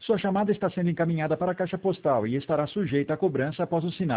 Sua chamada está sendo encaminhada para a caixa postal e estará sujeita a cobrança após o sinal.